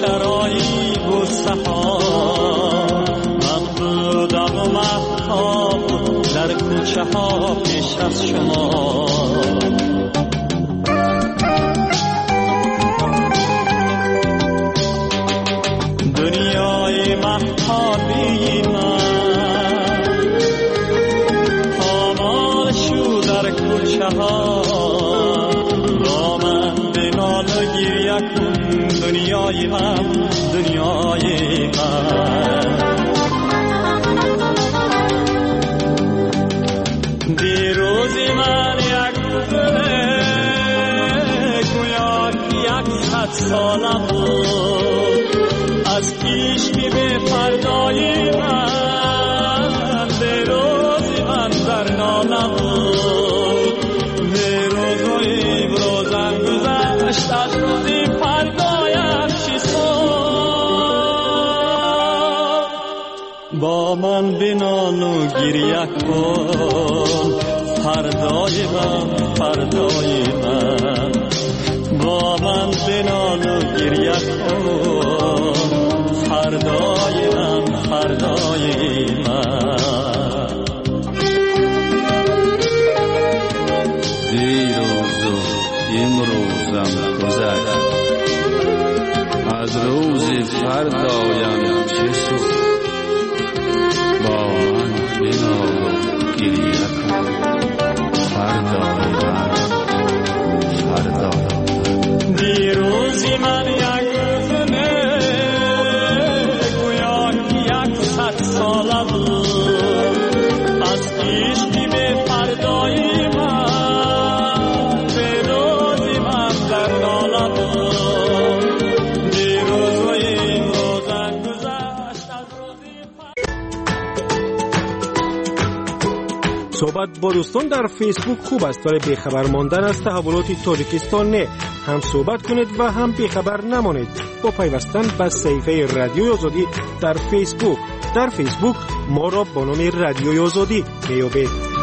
روشنایی و سحاب، من بودم و مهتاب در کوچه ها پیش از شما. دنیای مهتابی من پامال شو در کوچه ها، با من بنال و گریه کن دنیای من، دنیای من. دیروزی من یک گله گویا یک 100 سالم بود، از پیشکی به فردای من دیروزی من در نالم بود. دیروز و امروزم گذشت، از روزی فردایم چیست؟ با من بنال و گریه کن فردای من، فردای من. با من بنال و گریه کن فردای من، فردای من. دیروز و امروزم گذشت، از روز فردایم چه سود؟ با من بنال و گریه کن فردای من، فردای من. دیروزی من یک گونه گویا 100 سالم بود، از پیشکی به فردای من دیروزی من در نالم بود. دیروز و امروزم گذشت، از روزی صحبت با دوستان در فیسبوک خوب است، ولی بیخبر ماندن از تحولات تاجیکستان نه. هم صحبت کنید و هم بیخبر نمانید با پیوستن به صفحه رادیوی آزادی در فیسبوک. در فیسبوک ما را با نام رادیوی آزادی میابید.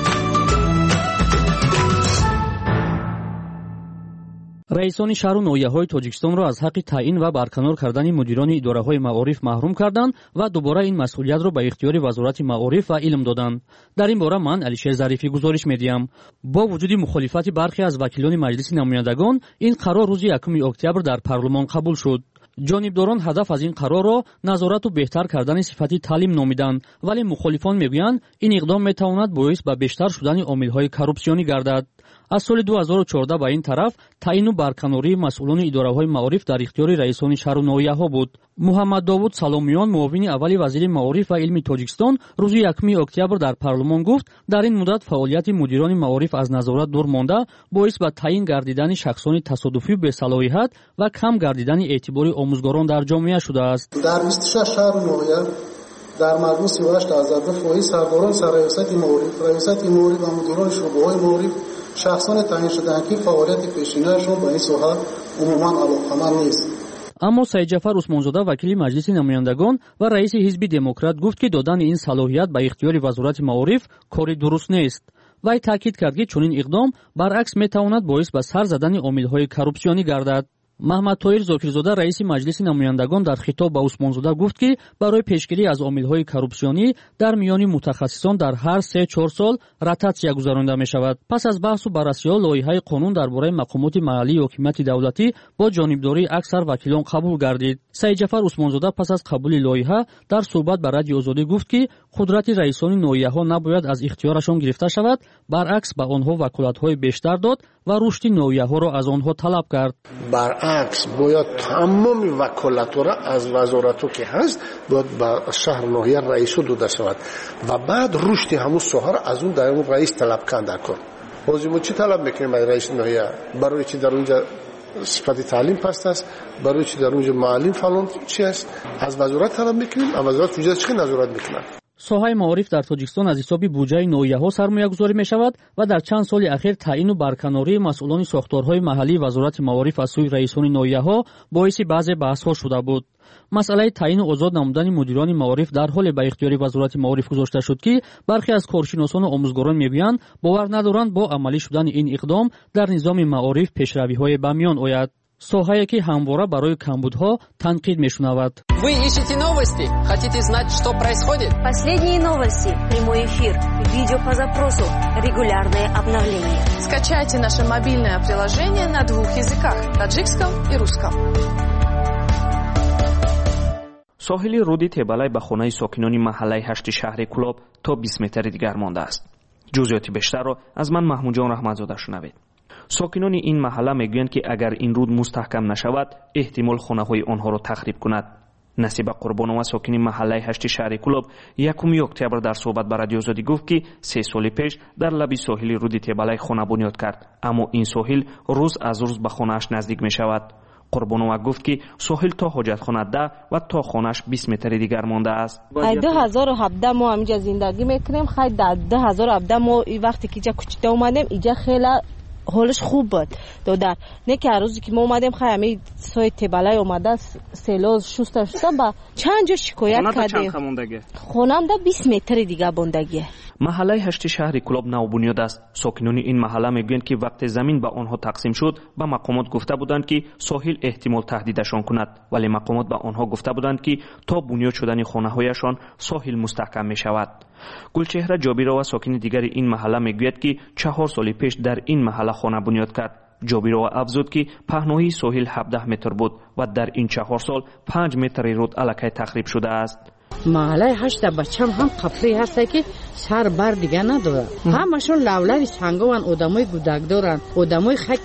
رئیسان شهر و ناحیه‌های تاجیکستان را از حق تعیین و برکنار کردن مدیران اداره‌های معارف محروم کردند و دوباره این مسئولیت را به اختیار وزارت معارف و علم دادند. در این باره من علیشیر ظریفی گزارش می‌دهم. با وجود مخالفت برخی از وکیلان مجلس نمایندگان، این قرار روز 1 اکتبر در پارلمان قبول شد. جانبداران هدف از این قرار را نظارت و بهتر کردن صفت تعلیم نامیدند، ولی مخالفان میگویند این اقدام میتواند باعث به بیشتر شدن عامل‌های کورپسیونی گردد. از سال 2014 به این طرف تعیین و برکناری مسئولان اداره‌های معارف در اختیار رئیسان شهر و ناحیه‌ها بود. محمد داوود سلامیان، معاون اول وزیر معارف و علم تاجیکستان، روز 1 اکتبر در پارلمان گفت در این مدت فعالیت مدیران معارف از نظارت دور مانده باعث به تعیین گردیدن شخصان تصادفی به صلاحیت و کم گردیدن اعتبار آموزگاران در جامعه شده است. در 26 شهر و ناحیه در مجموع 38 از فوقی سرباران سرریاست معارف، ریاست معارف و مدیران شعبه‌های معارف شخصان تعیین شده‌اند که فعالیت پیشینه‌شان به این ساحه عموماً علاقه‌مند نیست. اما سید جعفر عثمانزاده وکیل مجلس نمایندگان و رئیس حزب دموکرات گفت که دادن این صلاحیت به اختیار وزارت معارف کاری درست نیست. وی تاکید کرد که چنین اقدام برعکس میتواند باعث به سر زدن عامل‌های کورپسیونی گردد. محمد طاهر زاکرزاده رئیس مجلس نمایندگان در خطاب به عثمانزاده گفت که برای پیشگیری از عامل‌های کورپسیونی در میان متخصصان در هر 3-4 سال رتاتسیا گذرانده می‌شود. پس از بحث و بررسی لایحه قانون درباره مقامات محلی و حکومت دولتی با جانبداری اکثر وکیلان قبول گردید. سید جعفر عثمانزاده پس از قبول لایحه در صحبت با رادیو آزادی گفت که قدرت رئیسان ناحیه‌ها نباید از اختیارشان گرفته شود، برعکس به آنها وکالت‌های بیشتر داد و رشد ناحیه‌ها را از آنها طلب کرد. برعکس باید تمام وکالت‌ها را از وزارت‌ها که هست باید به شهر ناحیه رئیس داده شود و بعد رشد همون ساحه را از اون در اون رئیس طلب کنده کن. بازی ما چی طلب می‌کنیم از رئیس ناحیه؟ برای چی در اونجا صفت تعلیم پست است، برای چی در اونجا معلم فلان چی است؟ از وزارت طلب می‌کنیم، از وزارت اونجا چه نظارت می‌کنن؟ ساحه معارف در تاجیکستان از حساب بودجه ناحیه‌ها سرمایه‌گذاری می‌شود و در چند سال اخیر تعیین و برکناری مسئولان ساختارهای محلی وزارت معارف از سوی رئیسان ناحیه‌ها باعث بعضی بحث‌ها شده بود. مسئله تعیین و آزاد نمودن مدیران معارف در حال به اختیار وزارت معارف گذاشته شد که برخی از کارشناسان و آموزگاران می‌گویند باور ندارند با عملی شدن این اقدام در نظام معارف پیشروی‌های به میان آید. соҳае ки ҳамвора барои камбудҳо танқид мешунавад. Вы ищете новости? Хотите знать, что происходит? Последние новости, прямой эфир, видео по запросу, регулярные обновления. Скачайте наше мобильное приложение на 2 языках – таджикском и русском. соҳили руди Тебалай ба хонаи сокинони маҳаллаи 8 шаҳри Кӯлоб то 20 метри дигар монда аст. ҷузъиёти бештарро аз ман Маҳмудҷон Раҳматзода шунавед. сокинони ин маҳалла мегӯянд ки агар ин руд мустаҳкам нашавад, эҳтимол хонаҳои онҳоро тахриб кунад. Насиба Қурбонова, сокини маҳаллаи 8 шаҳри Кӯлоб, 1 октябр дар суҳбат ба радиозодӣ гуфт ки 3 соли пеш дар лаби соҳили руди Тебалай хона бунёд кард, аммо ин соҳил рӯз аз рӯз ба хонааш наздик мешавад. Қурбонова гуфт ки соҳил то ҳоҷатхона 10 ва то хонааш 20 метри дигар монда аст. 2017 мо ҳаминҷа зиндагӣ мекунем. Хай 2017 мо вақте ки ҷа кучида омадем, иҷа хела ҳолаш хуб буд. додар не ки рӯзе ки мо омадем, хай ҳами сои Тебалай омада селоз шуста ба чанд ҷо шикоят кардем. Хонамда 20 метри дигар бондагӣ. маҳаллаи 8 шаҳри Кӯлоб навбунёд аст. сокинони ин маҳалла мегӯянд ки вақте замин ба онҳо тақсим шуд, ба мақомот гуфта буданд ки соҳил эҳтимол таҳдидашон кунад, вале мақомот ба онҳо гуфта буданд ки то бунёд шудани хонаҳояшон соҳил мустаҳкам мешавад. Гулчеҳра Ҷобирова, сокини дигари ин маҳалла, мегӯяд ки 4 соли пеш дар ин маҳалла хона бунёд кард. Ҷобирова афзуд ки паҳноҳии соҳил 17 метр буд ва дар ин 4 сол 5 метри руд аллакай тахриб шудааст. маҳаллаи 8 бачам ҳам қафри ҳаста ки сар бар дига надорад. ҳамашон лавлави сангован, одамои гудакдоран, одамои хай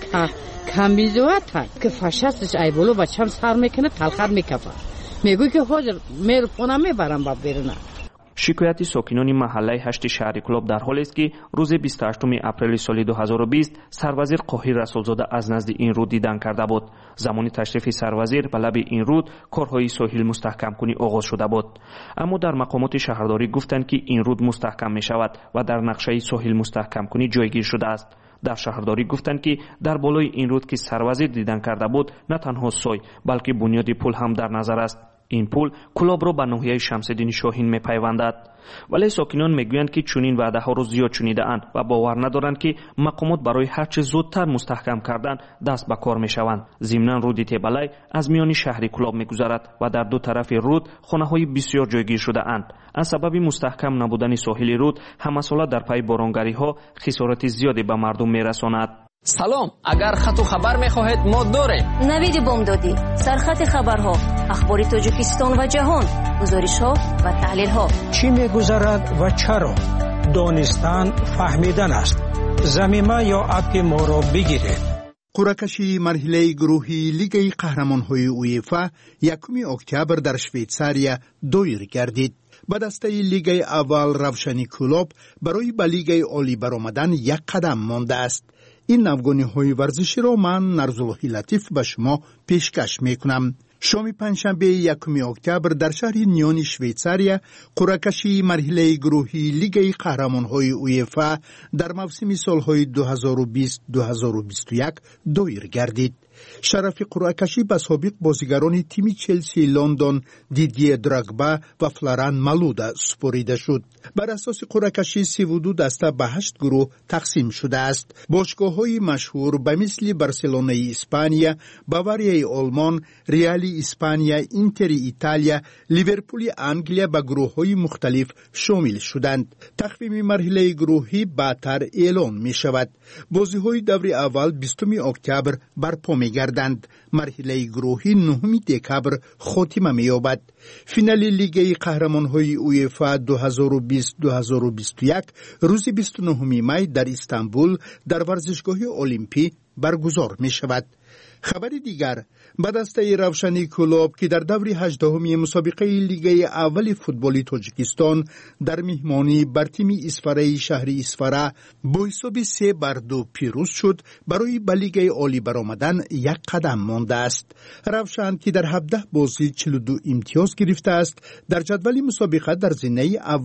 камбизоатан ки фашастиш ай боло бачам сар мекунад, талхат мекафа. мегӯй ки ҳозир мер хона мебарам ба беруна. шикояти сокинони маҳаллаи 8 шаҳри Кӯлоб дар ҳолест ки рӯзи 28 апрели соли 2020 сарвазир Қоҳир Расулзода аз назди ин руд дидан карда буд. замони ташрифи сарвазир ба лаби ин руд корҳои соҳил мустаҳкамкунӣ оғоз шуда буд. аммо дар мақомоти шаҳрдорӣ гуфтанд ки ин руд мустаҳкам мешавад ва дар нақшаи соҳил мустаҳкамкунӣ ҷойгир шудааст. дар шаҳрдорӣ гуфтанд ки дар болои ин руд ки сарвазир дидан карда буд, на танҳо сой, балки бунёди пул ҳам дар назар аст. ин пул Кӯлобро ба ноҳияи Шамсиддини Шоҳин мепайвандад. вале сокинон мегӯянд ки чунин ваъдаҳоро зиёд шунидаанд ва бовар надоранд ки мақомот барои ҳарчи зудтар мустаҳкам кардан даст ба кор мешаванд. зимнан руди Тебалай аз миёни шаҳри Кӯлоб мегузарад ва дар ду тарафи руд хонаҳои бисёр ҷойгир шудаанд. аз сабаби мустаҳкам набудани соҳили руд ҳамасола дар пайи боронгариҳо хисорати зиёде ба мардум мерасонад. салом, агар хату хабар мехоҳед мо дорем. навиди бомдодӣ, сархати хабарҳо, ахбори Тоҷикистон ва ҷаҳон, гузоришҳо ва таҳлилҳо. чӣ мегузарад ва чаро? донистан фаҳмидан аст. замима ё апки моро бигиред. қуръакашии марҳилаи гурӯҳии Лигаи қаҳрамонҳои УЕФА 1 октябр дар Швейтсария доир гардид. ба дастаи Лигаи аввал Равшани Кӯлоб барои ба Лигаи олӣ баромадан 1 қадам мондааст. ин навгониҳои варзиширо ман Нарзуллоҳи Латиф ба шумо пешкаш мекунам. шоми панҷшанбеи 1 октябр дар шаҳри Ньёни Швейтсария қуръакашии марҳилаи гурӯҳии Лигаи қаҳрамонҳои УЕФА дар мавсими солҳои 2020-2021 доир гардид. шарафи қуръакашӣ ба собиқ бозигарони тими Челсии Лондон Дидье Дрогба ва Флоран Малуда супорида шуд. бар асоси қуръакашӣ 32 даста ба 8 гурӯҳ тақсим шудааст. бошгоҳҳои машҳур ба мисли Барселонаи Испания, Баварияи Олмон, Реали Испания, Интери Италия, Ливерпули Англия ба гурӯҳҳои мухталиф шомил шуданд. тахвими марҳилаи гурӯҳӣ баъдтар эълон мешавад. бозиҳои даври аввал 20 октябр барпо мегарданд. марҳилаи гурӯҳӣ 9 декабр хотима меёбад. финали Лигаи қаҳрамонҳои УЕФА 2020-2021 рӯзи 29 май дар Истанбул дар варзишгоҳи Олимпӣ баргузор мешавад. хабари дигар, ба дастаи Равшани Кӯлоб ки дар даври 18-уми мусобиқаи Лигаи аввали футболи Тоҷикистон дар меҳмонӣ бар тими Исфараи шаҳри Исфара бо ҳисоби 3-2 пирӯз шуд, барои ба Лигаи олӣ баромадан 1 қадам мондааст. Равшан ки дар 17 бозӣ 42 имтиёз гирифтааст, дар ҷадвали мусобиқа дар зинаи аввал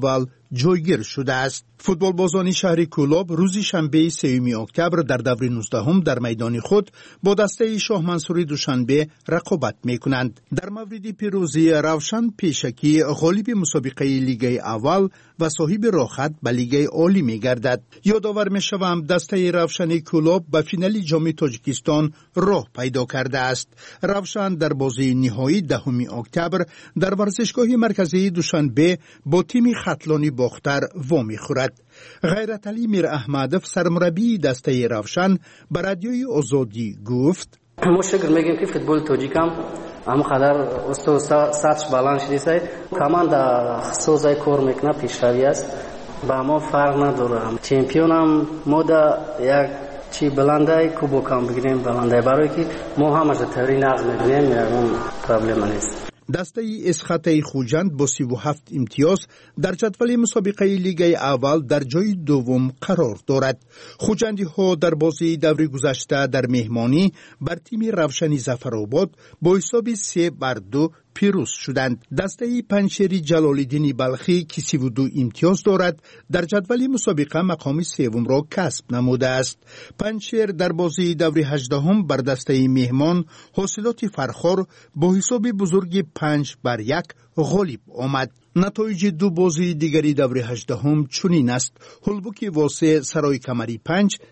جایگیر شده است. فوتبالبازان شهر کولاب روز شنبه 3 اکتبر در دور 19 در میدان خود با دسته شاه منصور دوشنبه رقابت میکنند. در مورد پیروزی روشن پیشکی غالب مسابقه لیگ اول و صاحب راحت به لیگ عالی میگردد. یادآور میشوم دسته روشن کولاب به فینال جام تاجیکستان راه پیدا کرده است. روشن در بازی نهایی 10 اکتبر در ورزشگاه مرکزی دوشنبه با تیم ختلانی باختر وامی خورد. غیرتعلی میر احمدов سرمربی دسته روشن به رادیوی آزادی گفت: ما شکر میگیم که فوتبال تاجیک هم قدر استو سطح بالانس شده کمان در سوزای کار میکنه پیشروی است با ما فرق نداره. چمپیون هم ما در یک چی بلندای کوبوک هم بگیریم بلندای برای که ما همش تری نقض میکنیم اون پرابلم نیست. دسته اسخط خوجند با 37 امتیاز در جدول مسابقه لیگ اول در جای دوم قرار دارد. خوجندی ها در بازی دور گذشته در مهمانی بر تیم روشن ظفرآباد با حساب 3-2 پیروز شدند. دسته پنجشیر جلال‌الدین بلخی که 32 امتیاز دارد در جدول مسابقه مقام سوم را کسب نموده است. پنجشیر در بازی دور 18 بر دسته مهمان حاصلات فرخار با حساب بزرگ 5-1 غالب آمد. نتایج دو بازی دیگری دور 18 چنین است: هلبوک واسه سرای کمری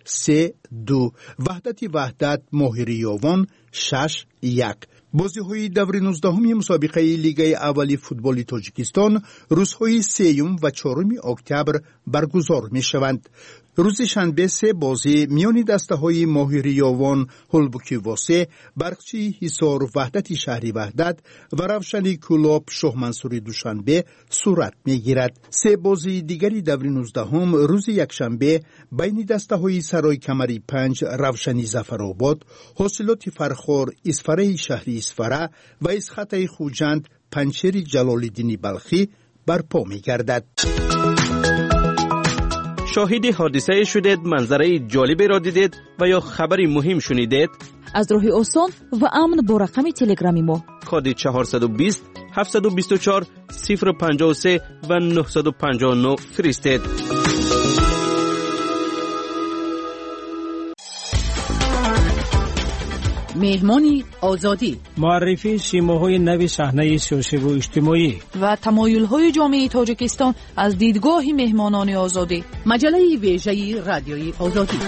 5-3-2، وحدت ماهر یاوان 6-1. بازی های دور 19 مسابقه لیگ اولی فوتبال تاجیکستان روزهای 3 و 4 اکتبر برگزار می شوند. روز شنبه 3 بازی میان دسته های ماهر یاوان هلبوک واسه، برقچی حصار وحدت شهری وحدت و روشن کولاب شاه منصور دوشنبه صورت می گیرد. 3 بازی دیگری دور 19 روز یکشنبه بین دسته های سرای کمری 5 روشنی ظفرآباد، حاصلات فرخار اسفره شهری اسفره و اسخط خوجند پنجشیر جلال‌الدین بلخی برپا می گردد. شاهد حادثه شدید، منظره جالبی را دیدید و یا خبری مهم شنیدید؟ از راه آسان و امن با رقم تلگرامی ما کد 420 724 053 و 959 فرستید. مهمانی آزادی، معرفی سیماهای نو صحنه سیاسی و اجتماعی و تمایل‌های جامعه تاجیکستان از دیدگاه مهمانان آزادی. مجله ویژه رادیوی آزادی.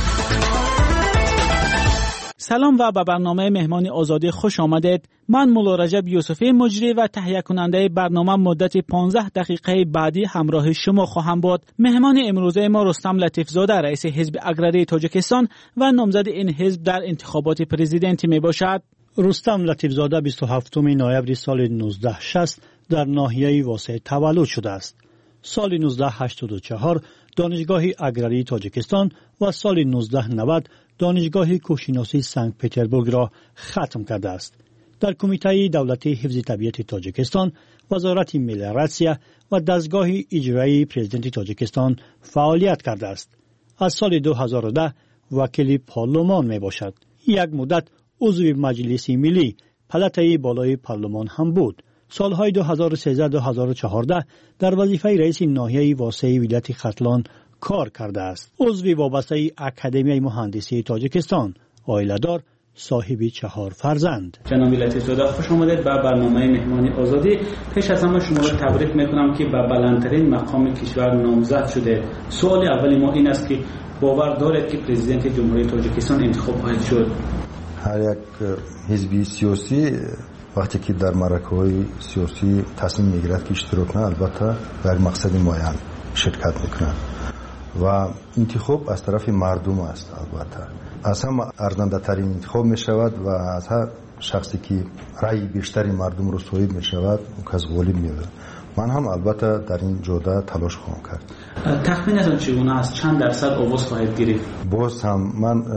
سلام و به برنامه مهمانی آزادی خوش آمدید. من مولا رجب یوسفی مجری و تهیه کننده برنامه مدت 15 دقیقه بعدی همراه شما خواهم بود. مهمان امروزه ما رستم لطیفزاده رئیس حزب اگراری تاجیکستان و نامزد این حزب در انتخابات پرزیدنتی می باشد. رستم لطیفزاده 27 نوامبر سال 1960 در ناحیه واسه تولد شده است. سال 1984 دانشگاه اگراری تاجیکستان و سال 1990 دانشگاه کوهشناسی سنت پترزبورگ را ختم کرده است. در کمیته دولتی حفظ طبیعت تاجیکستان، وزارت ملیراسیا و دستگاه اجرایی پرزیدنت تاجیکستان فعالیت کرده است. از سال 2010 وکیل پارلمان می باشد. یک مدت عضو مجلس ملی پلته بالای پارلمان هم بود. سالهای 2013-2014 در وظیفه رئیس ناحیه واسع ولایت ختلان کار کرده است. عضو وابسته اکادمی مهندسی تاجیکستان، عائله‌دار، صاحب 4 فرزند. جناب لطیفزاده خوش آمدید به برنامه مهمانی آزادی. پیش از همه شما را تبریک میکنم که به بلندترین مقام کشور نامزد شده. سوال اولی ما این است که باور دارید که پرزیدنت جمهوری تاجیکستان انتخاب خواهد شد؟ هر یک حزبی سیاسی وقتی که در معرکه‌های سیاسی تصمیم میگیرد که اشتراک کنه، البته در مقصد معین شرکت میکنه و انتخاب از طرف مردم است. البته از هم ارزنده ترین انتخاب می شود و از هر شخصی که رأی بیشتری مردم رو صاحب می شود اون کس غالب می بود. من هم البته در این جوده تلاش خواهم کرد. تخمینتون چگونه است؟ چند درصد آواز خواهید گرفت؟ باز هم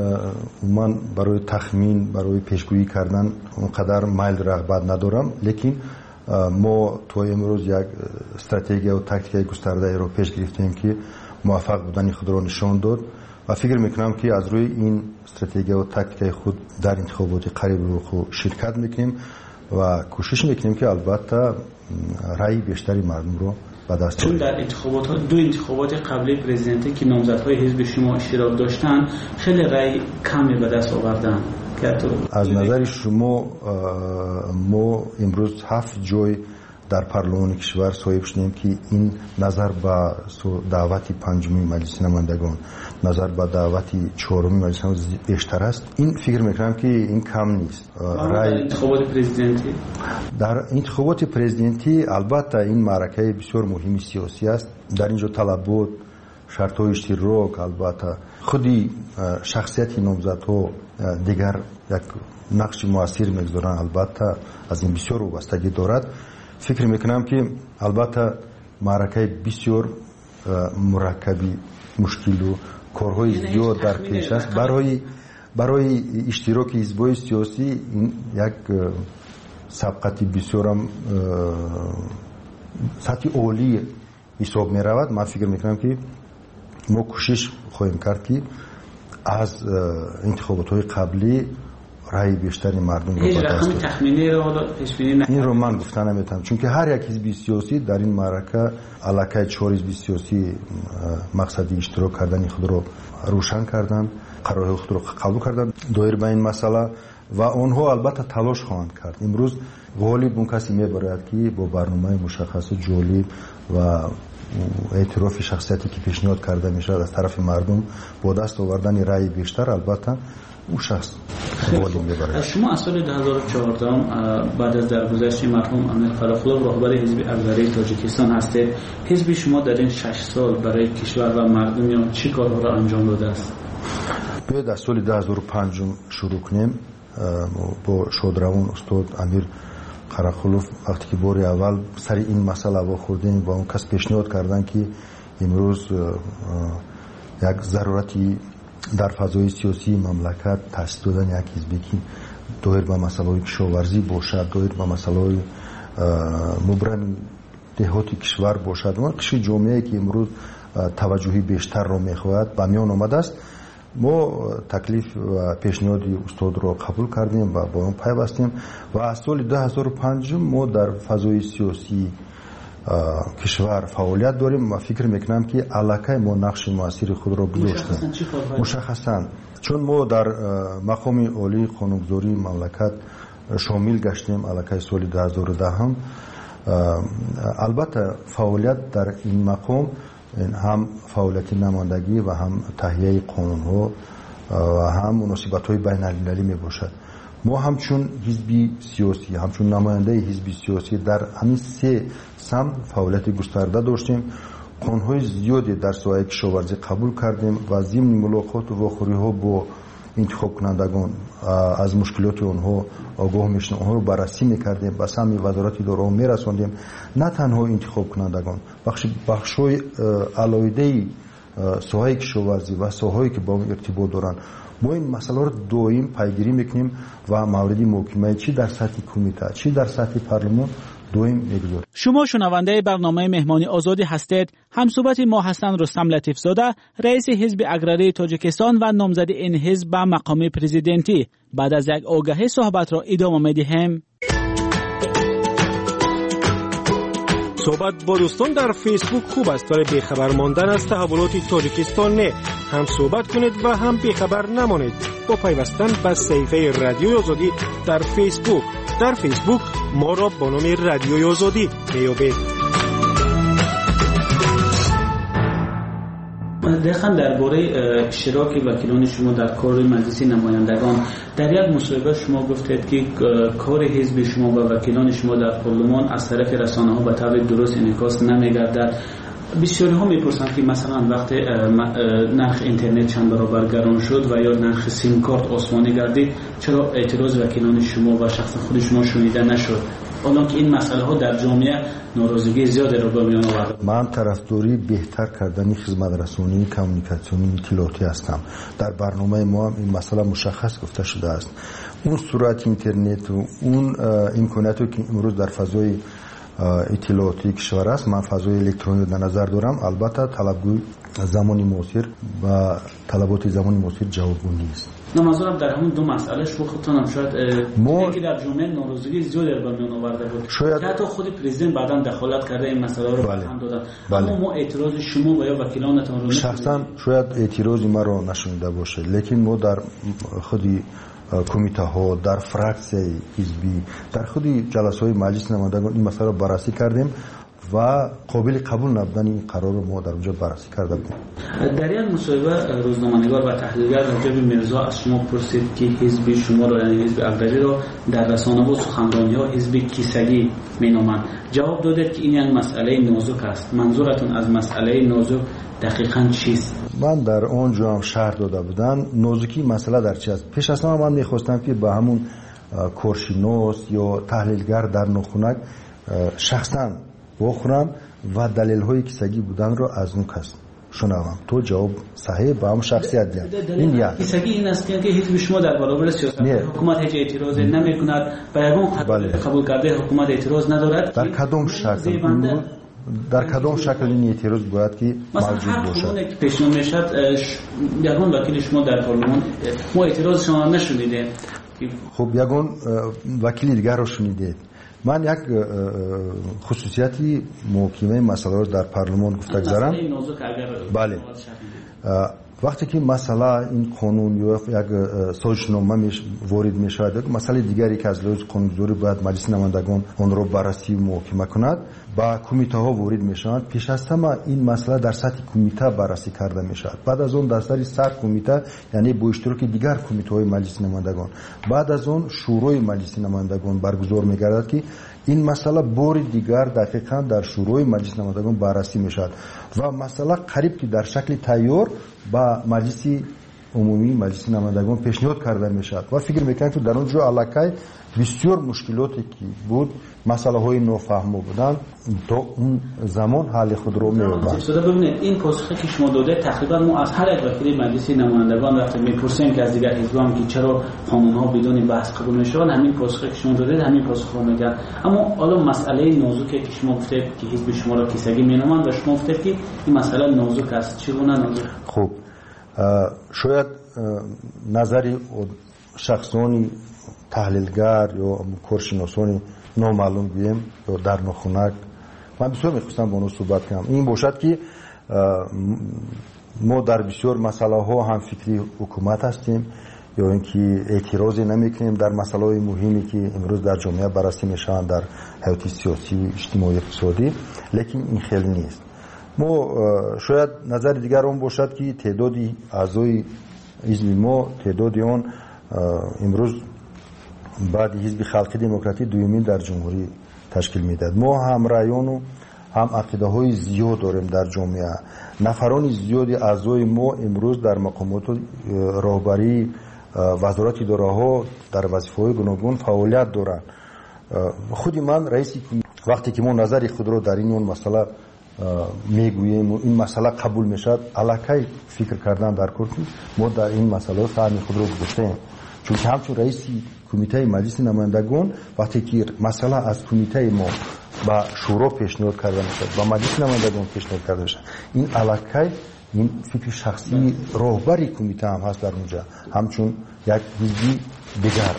من برای تخمین، برای پیشگویی کردن اونقدر میل رغبت ندارم، لیکن ما تو امروز یک استراتژی و تاکتیک گسترده رو پیش گرفتیم که موفق بودن خود را نشان داد و فکر میکنم که از روی این استراتژی و تاکتیک خود در انتخابات قریب رو خود شرکت میکنیم و کوشش میکنیم که البته رأی بیشتری مردم رو به دست چون در دو انتخابات قبلی پرزیدنتی که نامزدهای حزب شما اشتراک داشتن خیلی رأی کمی به دست آوردن. از نظر شما ما امروز 7 جای در پارلمان کشور صاحب شدیم که این نظر به دعوت پنجمی مجلس نمایندگان، نظر به دعوت چهارمی مجلس نمایندگان بیشتر است. این فکر میکنم که این کم نیست. در انتخابات پرزیدنتی البته این معرکه بسیار مهمی سیاسی است. در اینجا طلبات، شرط‌های اشتراک، البته خودی شخصیت نامزدها دیگر یک نقش موثر میگذارند. البته از این بسیار وابستگی دارد. فکر میکنم که البته معرکه بسیار مرکبی، مشکل و کارهای زیاد در پیش است. برای اشتراک حزب‌های سیاسی این یک سبقتی بسیار سطح عالی حساب می رود. من فکر میکنم که ما کوشش خواهیم کرد که از انتخابات های قبلی رای بیشتری مردم رو به دست بیاریم. این رو من گفتن نمیتونم، چون که هر یک حزب سیاسی در این معرکه علاقه 4 حزب سیاسی مقصدی اشتراک کردن خود رو روشن کردن، قرار خود رو قبول کردن دایر به این مسئله و آنها البته تلاش خواهند کرد. امروز غالب اون کسی میبرد که با برنامه مشخص جالب و اعتراف شخصیتی که پیشنهاد کرده میشه از طرف مردم با دست آوردن رای بیشتر، البته اون شخص غالب میبرد. شما از سال 2014 بعد از درگذشت مرحوم امیر فراخلو رهبر حزب اکبری تاجیکستان هستید. حزب شما در این 6 سال برای کشور و مردم چه کارها را انجام داده است؟ باید از سال 2005 شروع کنیم. با شادروان استاد امیر قراخلوف وقتی که بار اول سر این مسئله با خوردیم و اون کس پیشنهاد کردن که امروز یک ضرورتی در فضای سیاسی مملکت تأسیس دادن یک حزبی که دایر به مسئله کشاورزی باشد، دایر به مسئله مبرم دهاتی کشور باشد، و قشر جامعه که امروز توجهی بیشتر را میخواهد به میان آمده است. ما تکلیف و پیشنهاد استاد را قبول کردیم و با اون پیوستیم و از سال 2005 ما در فضای سیاسی کشور فعالیت داریم و فکر میکنم که علاقه ما نقش موثر خود را گذاشتیم. مشخصاً چون ما در مقام عالی قانونگذاری مملکت شامل گشتیم علاقه سال 2010 هم. البته فعالیت در این مقام هم فعالیت نمایندگی و هم تهیه قانون ها و هم مناسبت های بین المللی می باشد. ما همچون حزبی سیاسی، همچون نماینده حزبی سیاسی در همین 3 سمت فعالیت گسترده داشتیم. قانون های زیادی در ساحه کشاورزی قبول کردیم و ضمن ملاقات و واخوری ها با انتخاب کنندگان از مشکلات آنها آگاه میشدیم، آنها رو بررسی میکردیم، به سمت وزارت اداره میرساندیم. نه تنها انتخاب کنندگان، بخش‌های علاوه ساحه کشاورزی و ساحه‌ای که با اون ارتباط دارن، ما این مسئله رو دائم پیگیری میکنیم و مورد محاکمه چی در سطح کمیته چی در سطح پارلمان دائم میگذاریم. شما شنونده برنامه مهمانی آزادی هستید. همصحبت ما هستند رستم لطیفزاده، رئیس حزب اکبری تاجیکستان و نامزد این حزب به مقام پرزیدنتی. بعد از یک آگهی صحبت را ادامه میدیم. صحبت با دوستان در فیسبوک خوب است، برای بیخبر ماندن از تحولات تاجیکستان نه. هم صحبت کنید و هم بیخبر نمانید با پیوستن به صفحه رادیوی آزادی در فیسبوک. در فیسبوک ما را با نام رادیوی آزادی میابید. دقیقاً درباره اشتراک وکیلان شما در کار مجلس نمایندگان در یک مصاحبه شما گفتید که کار حزب شما و وکیلان شما در پارلمان از طرف رسانه‌ها به طور درست انعکاس نمی‌گردد. بسیاری ها میپرسند که مثلا وقتی نرخ اینترنت چند برابر گران شد و یا نرخ سیم کارت آسمانی گردید، چرا اعتراض وکیلان شما و شخص خود شما شنیده نشد؟ حالا که این مسئله ها در جامعه ناراضگی زیادی را به میان آورده. من طرفداری بهتر کردن خدمت رسانی کمیونیکاسیونی اطلاعاتی هستم. در برنامه ما هم این مسئله مشخص گفته شده است. اون سرعت اینترنت و اون امکاناتی که امروز در فضای اطلاعاتی کشور است. من فضای الکترونی در نظر دارم. البته طلبگوی زمانی معاصر و طلبات زمانی معاصر جوابگو نیست. منظورم در همون دو مسئله شو خودتون هم شاید که در جامعه ناراضگی زیاد در میان آورده بود. شاید حتی خود پرزیدنت بعداً دخالت کرده این مسئله رو هم دادن. اما ما اعتراض شما و یا وکیلانتون رو شخصا شاید اعتراض ما رو نشونده باشه، لیکن ما در خودی کمیته ها، در فراکسیای حزبی، در خودی جلسه های مجلس نمایندگان این مسئله رو بررسی کردیم و قابل قبول نبودن این قرار رو ما در اونجا بررسی کرده بودیم. در یک مصاحبه روزنامه‌نگار و تحلیلگر راجب میرزا از شما پرسید که حزب شما رو یعنی حزب اقداری رو در رسانه‌ها و سخنرانی‌ها حزب کیسگی مینامند. جواب دادید که این یک مسئله نازک است. منظورتون از مسئله نازک دقیقاً چیست؟ من در اونجا هم شرح داده بودم نازکی مسئله در چی است. پیش از همه من می‌خواستم که به همون کارشناس یا تحلیلگر در نخونک شخصاً بخورم و دلیل های کیسگی بودن رو از اون کس شنوم. تو جواب صحیح با هم شخصیت دید. این یک کیسگی این است که حزب شما در برابر سیاست حکومت هیچ اعتراض نمی‌کند، به یگان قبول کرده حکومت اعتراض ندارد. در کدام شکل این اعتراض باید که موجود باشد؟ مثلا پیشنهاد میشد یگان وکیل شما در پارلمان ما اعتراض شما نشنیدیم. خب یگان وکیل دیگر رو شنیدید. من یک خصوصیتی محکمه مسئله رو در پارلمان گفته گذارم. بله. وقتی که مسئله این قانون یا یک سازشنامه وارد می شود، مسئله دیگری که از لحاظ قانونگذاری باید مجلس نمایندگان آن را بررسی و محاکمه کند، با کمیته ها وارد می شوند. پیش از همه این مسئله در سطح کمیته بررسی کرده می شود. بعد از اون در سطح کمیته یعنی با اشتراک دیگر کمیته های مجلس نمایندگان، بعد از اون شورای مجلس نمایندگان برگزار می گردد که این مسئله بار دیگر دقیقاً در شورای مجلس نمایندگان بررسی می شود و مسئله قریب که در شکل تیار با مجلس عمومی مجلس نمایندگان پیشنهاد کرده می شود و فکر میکنم که در اونجا علاقه بسیار مشکلاتی که بود، مسئله های نافهمو بودن، تا اون زمان حل خود رو می‌یابد. ببینید این پاسخی که شما داده تقریبا ما از هر یک وکیل مجلس نمایندگان وقتی میپرسیم که از دیگر حزبان که چرا قانون‌ها بدون بحث قبول میشن، همین پاسخی که شما داده همین پاسخ رو میگن. اما حالا مسئله نازکی که شما گفتید که حزب شما را کیسگی مینامند و شما گفتید که این مسئله نازک است، چگونه نازک؟ خب شاید نظری شخصانی تحلیلگر یا کارشناسان نامعلوم بیم یا در نخونک، من بسیار میخواستم با اونو صحبت کنم. این باشد که ما در بسیار مسئله ها هم فکری حکومت هستیم یا اینکه اعتراضی نمیکنیم در مسئله های مهمی که امروز در جامعه بررسی میشن در حیات سیاسی اجتماعی اقتصادی، لیکن این خیلی نیست. ما شاید نظر دیگر اون باشد که تعدادی اعضای حزب ما تعدادی اون امروز بعد حزب خلق دموکراتی دومین در جمهوری تشکیل میداد. ما هم رایان و هم عقیده های زیاد داریم در جامعه. نفران زیادی اعضای ما امروز در مقامات راهبری وزارت اداره ها در وظیفه های گوناگون فعالیت دارند. خودی من رئیسی وقتی که ما نظری خود رو در این مسئله میگوییم و این مسئله قبول میشد، علاقه فکر کردن در کردیم ما در این مسئله فهم خود رو گفتیم. چون که همچون رئیسی کمیته مجلس نمایندگان وقتی که مسئله از کمیته ما با شورا پیشنهاد کرده میشد و مجلس نمایندگان پیشنهاد کرده میشد، این علاقه این فکر شخصی راهبری کمیته هم هست در اونجا همچون یک حزبی دیگر.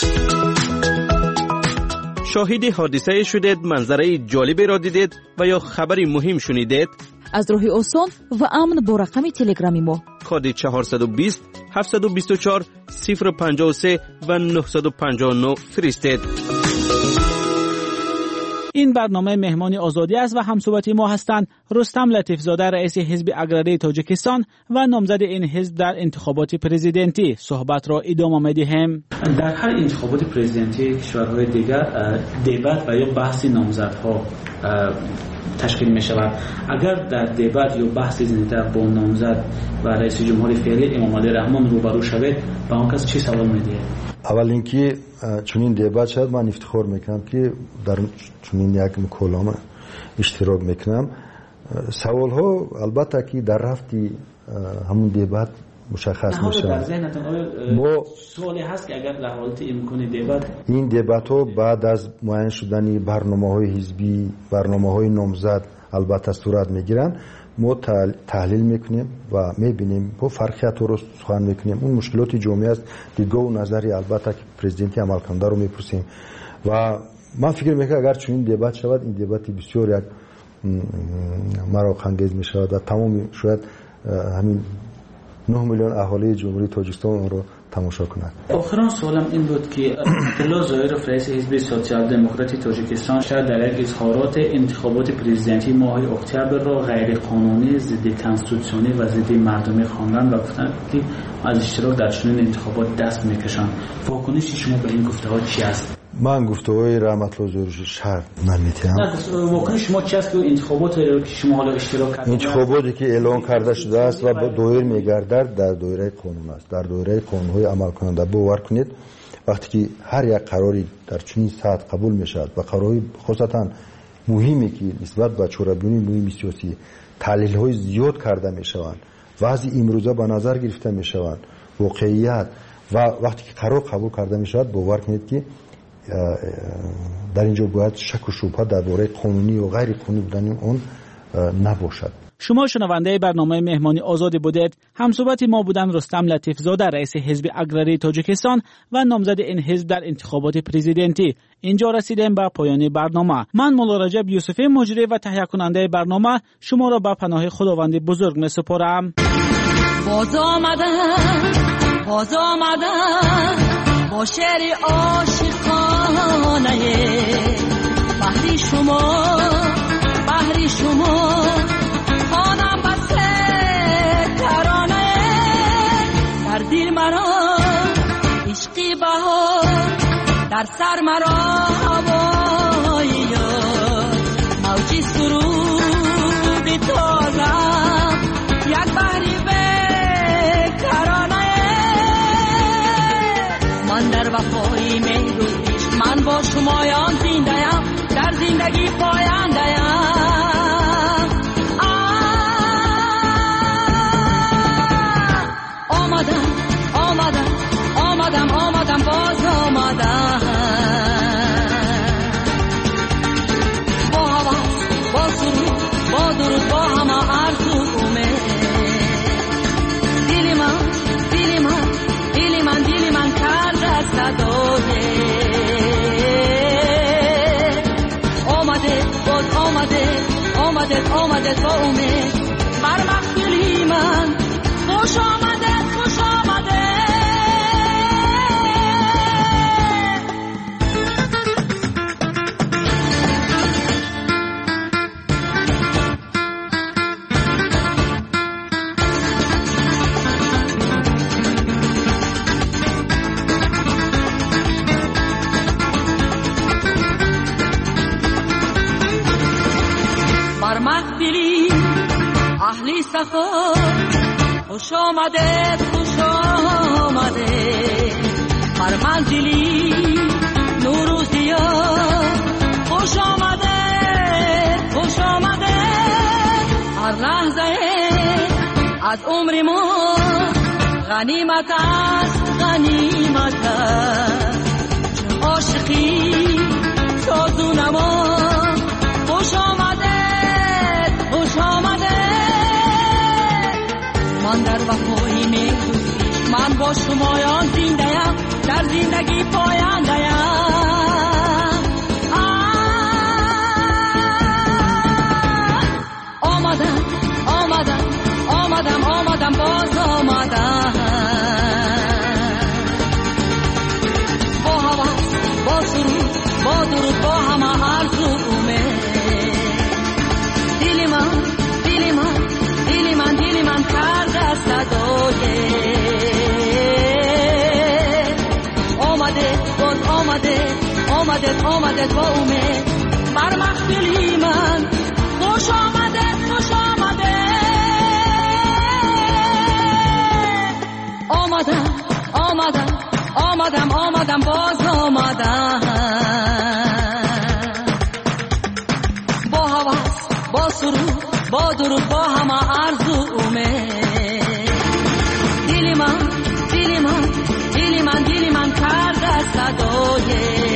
شاهد حادثه شدید، منظره جالبی را دیدید و یا خبری مهم شنیدید؟ از راه آسان و امن با رقم تلگرامی ما کد 420 724 053 و 959 فرستید. این برنامه مهمان آزادی است و همصحبت ما هستند رستم لطیفزاده رئیس حزب اقراری تاجیکستان و نامزد این حزب در انتخابات پرزیدنتی. صحبت را ادامه می‌دهیم. در هر انتخابات پرزیدنتی کشورهای دیگر دیبات و یا بحث نامزدها تشکیل می شود. اگر در دیبات یا بحث زنده با نامزد و رئیس جمهور فعلی امام علی رحمان روبرو شوید، به آن کس چی سوال می‌دهید؟ اول اینکه چنین دیبات شد من افتخار میکنم که در چنین یک مکالمه اشتراک میکنم. سوال ها البته که در رفتی همون دیبات مشخص میشه. در ذهنتون آیا سوالی هست که اگر در حالت امکان دیبات این دیبات ها بعد از معین شدن برنامه‌های حزبی، برنامه‌های نامزد البته صورت میگیرن، ما تحلیل میکنیم و میبینیم با فرقیت رو سخن میکنیم. اون مشکلات جامعه است، دیدگاه و نظری البته که پرزیدنت عمل کننده رو میپرسیم و من فکر میکنم اگر چون این دیبات شود، این دیبات بسیار یک مراق انگیز میشود و تمام شاید همین 9 میلیون اهالی جمهوری تاجیکستان اون رو تماشا کنند. آخرین سوالم این بود که عبدالله ظاهرов رئیس حزب سوسیال دموکراتی تاجیکستان شاید در یک اظهارات انتخابات پرزیدنتی ماه اکتبر را غیر قانونی، ضد کنستیتوسیونی و ضد مردمی خواندن و گفتن که از اشتراک در چنین انتخابات دست میکشند. واکنش شما به این گفته‌ها چی است؟ من گفته‌های رحمت الله ظاهری شرط نمی‌تونم. واکنش شما چی است که انتخابات که شما حالا اشتراک کردید؟ انتخاباتی که اعلان کرده شده است و دایر می‌گردد در دایره قانون است، در دایره قانون‌های عمل کننده. باور کنید وقتی که هر یک قراری در چنین سطح قبول می‌شود و قرارهای خاصتاً مهمی که نسبت به چاره‌بینی مهم سیاسی تحلیل‌های زیاد کرده می‌شوند، وضع امروزه به نظر گرفته می‌شوند، واقعیت و وقتی که قرار قبول کرده می‌شود، باور کنید که در اینجا باید شک و شبهه درباره قانونی و غیر قانونی بودن اون نباشد. شما شنونده برنامه مهمانی آزاد بودید. همصحبت ما بودن رستم لطیفزاده رئیس حزب اگراری تاجیکستان و نامزد این حزب در انتخابات پرزیدنتی. اینجا رسیدیم به پایان برنامه. من مولا رجب یوسفی مجری و تهیه کننده برنامه شما را به پناه خداوند بزرگ می‌سپارم. باز آمدم با شعر عاشقانه بحری شما خانم بسته ترانه در دل مرا عشقی بهار در سر مرا هوای یار موجی سرود تازم یک بحری بیکرانه من در وفای مهرویش من با شمایان زنده‌ام در زندگی پاینده‌ام آمدم باز آمدم با هوا با سرود با درود با همه آرزومه دل من کرده صدای آمده با امید بر مقبولی من خوش آمده اهلی سفر خوش آمده هر منزلی نوروزیا خوش آمده هر لحظه از عمر ما غنیمت است چون عاشقی سازون ما خوش آمده من در وفای مهرویش من با شمایان زنده‌ام در زندگی پاینده‌ام آمدم باز آمدم با هوا با سرود با درود با همه آرزومه دل من کرده صدای آمده با امید بر مقبولی من خوش آمده آمدم باز آمدم با هواس با سرود با درود با همه آرزومه دل دل من کرده صدای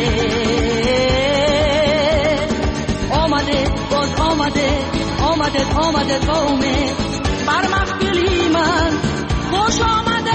آمده باز آمده با امید بر محفلی من خوش آمده